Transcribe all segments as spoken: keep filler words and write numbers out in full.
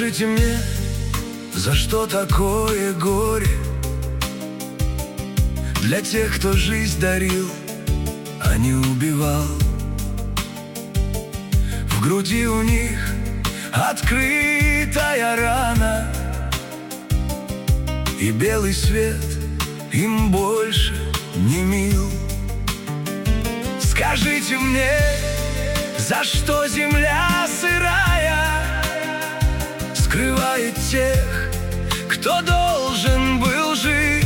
Скажите мне, за что такое горе? Для тех, кто жизнь дарил, а не убивал. В груди у них открытая рана, и белый свет им больше не мил. Скажите мне, за что земля сырая скрывает тех, кто должен был жить?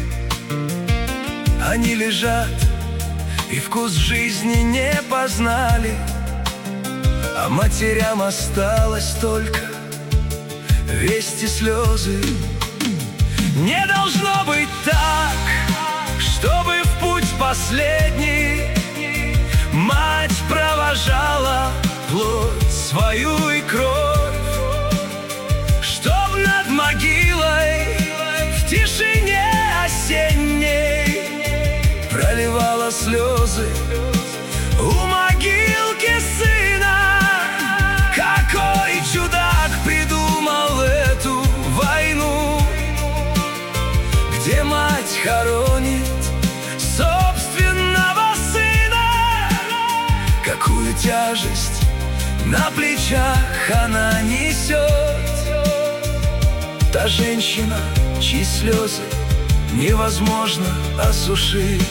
Они лежат и вкус жизни не познали, а матерям осталось только вести слезы. Не должно быть так, чтобы в путь последний мать провожала плоть свою и кровь, чтоб над могилой в тишине осенней проливала слезы у могилки сына. Какой чудак придумал эту войну, где мать хоронит собственного сына? Какую тяжесть на плечах она несет, та женщина, чьи слезы невозможно осушить.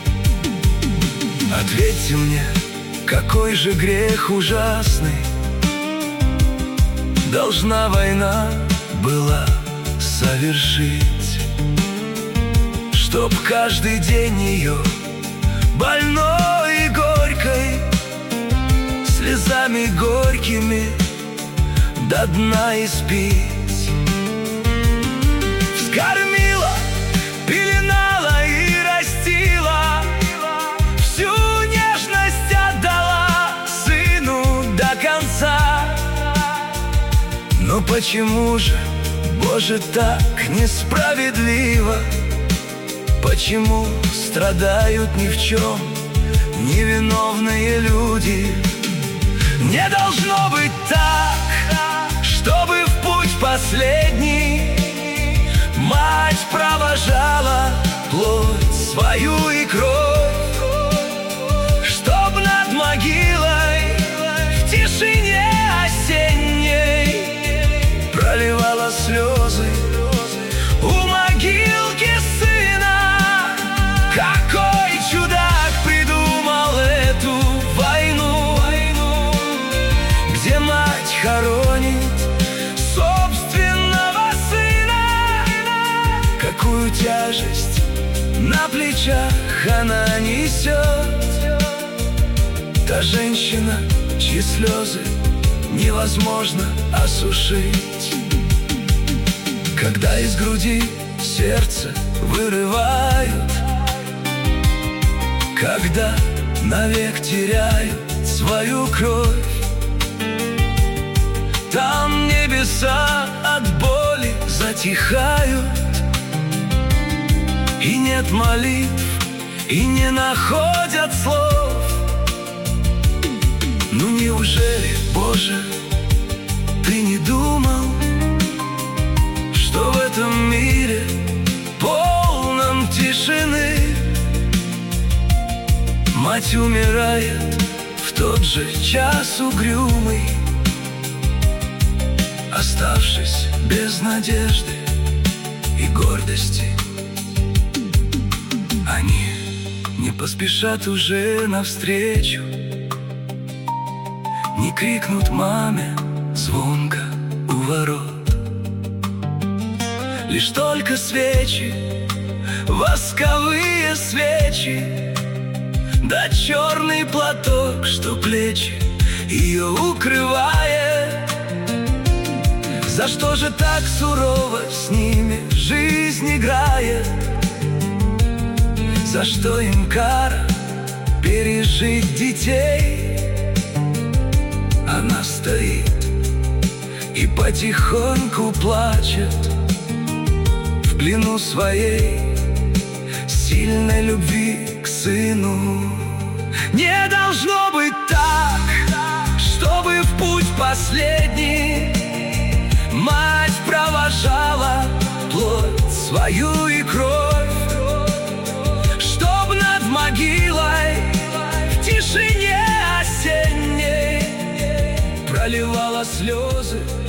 Ответьте мне, какой же грех ужасный должна война была совершить, чтоб каждый день ее больной и горькой, слезами горькими до дна испить? Вскормила, пеленала и растила, всю нежность отдала сыну до конца. Но почему же, Боже, так несправедливо? Почему страдают ни в чем невиновные люди? Не должно быть так, чтобы в путь последний мать провожала плоть свою и кровь, чтоб над могилой в тишине осенней проливала слезы у могилки сына. Какой чудак придумал эту войну, где мать хоронит собственного сына? Какую тяжесть на плечах она несет, та женщина, чьи слезы невозможно осушить. Когда из груди сердце вырывают, когда навек теряют свою кровь, там небеса от боли затихают, и нет молитв, и не находят слов. Ну неужели, Боже, Ты не думал, что в этом мире полном тишины мать умирает в тот же час угрюмый, оставшись без надежды и гордости? Они не поспешат уже навстречу, не крикнут маме звонко у ворот. Лишь только свечи, восковые свечи, да черный платок, что плечи ее укрывает. За что же так сурово с ними жизнь играет? За что им кара пережить детей? Она стоит и потихоньку плачет в плену своей сильной любви к сыну. Не должно быть так, чтобы в путь последний могилой в тишине осенней проливала слезы